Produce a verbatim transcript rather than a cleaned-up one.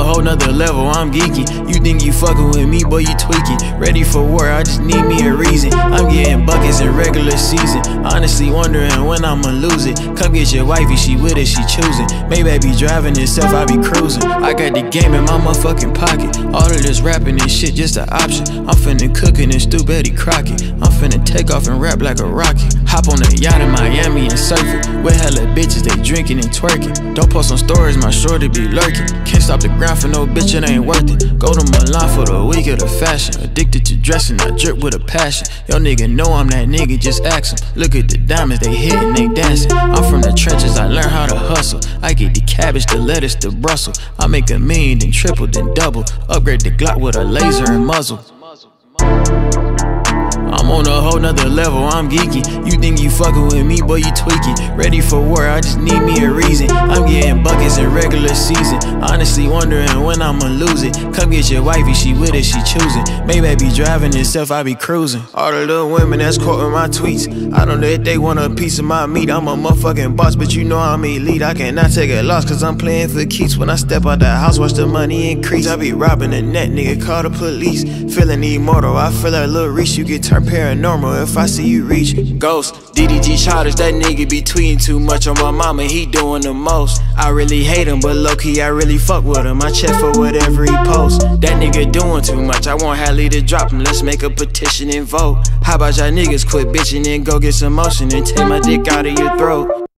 whole nother level, I'm geeking. You think you fucking with me, boy, you tweaking. Ready for war, I just need me a reason. I'm getting buckets in regular season. Honestly wondering when I'ma lose it. Come get your wifey, she with it, she choosing. Maybe I be driving itself, I be cruising. I got the game in my motherfucking pocket. All of this rapping and shit just an option. I'm finna cookin' and stew Betty Crockett. I'm finna take off and rap like a rocket. Hop on a yacht in Miami and surf it. With hella bitches, they drinking and twerking. Don't post on stories, my shorty be lurking. Can't stop the grind for no bitch, it ain't worth it. Go to Milan for the week of the fashion. Addicted to dressing, I drip with a passion. Yo nigga know I'm that nigga, just ask him. Look at the diamonds, they hitting, they dancing. I'm from the trenches, I learned how to hustle. I get the cabbage, the lettuce, the Brussels. I make a million, then triple, then double. Upgrade the Glock with a laser and muzzle. I'm on a whole nother level, I'm geeking. You think you fucking with me, boy, you tweaking. Ready for war, I just need me a reason. I'm getting buckets in regular season. Honestly wondering when I'ma lose it. Come get your wifey, she with it, she choosing. Maybe I be driving itself, I be cruising. All the little women that's quoting my tweets, I don't know if they want a piece of my meat. I'm a motherfucking boss, but you know I'm elite. I cannot take a loss, cause I'm playing for keeps. When I step out the house, watch the money increase. I be robbing the net, nigga, call the police. Feeling immortal, I feel like Lil Reese. You get turned paranormal if I see you reach. Ghost, D D G Charters, that nigga be tweeting too much on my mama, he doing the most. I really hate him, but low-key I really fuck with him. I check for whatever he posts. That nigga doing too much, I want Halle to drop him. Let's make a petition and vote. How about y'all niggas quit bitching and go get some motion and take my dick out of your throat?